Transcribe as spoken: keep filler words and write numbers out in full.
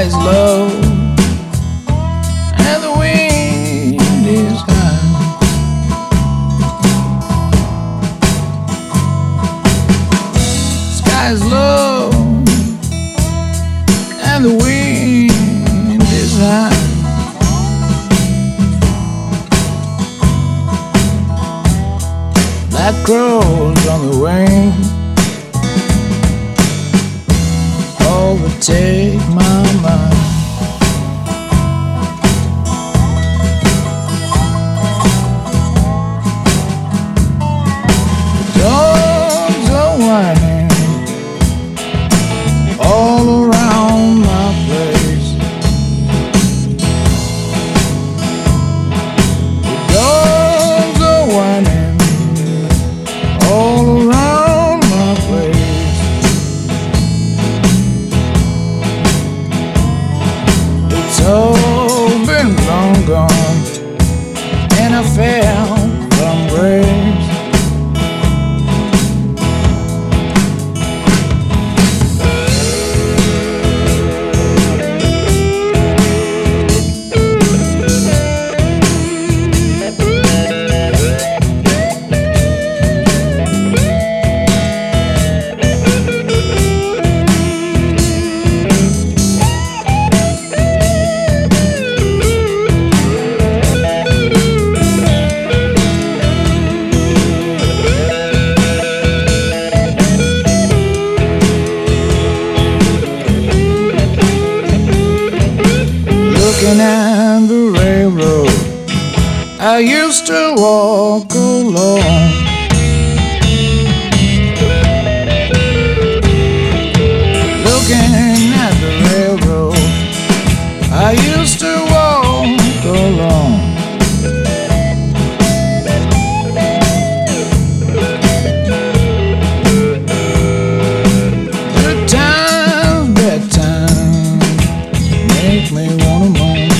sky is low and the wind is high. Sky is low and the wind is high. Black crows on the wing overtake my mind. The dogs are whining all around my place. The dogs are whining all around my place. It's all been long gone, and I fell from grace. Looking at the railroad, I used to walk alone. Looking at the railroad, I used to walk alone. Good times, bad times, make me wanna moan.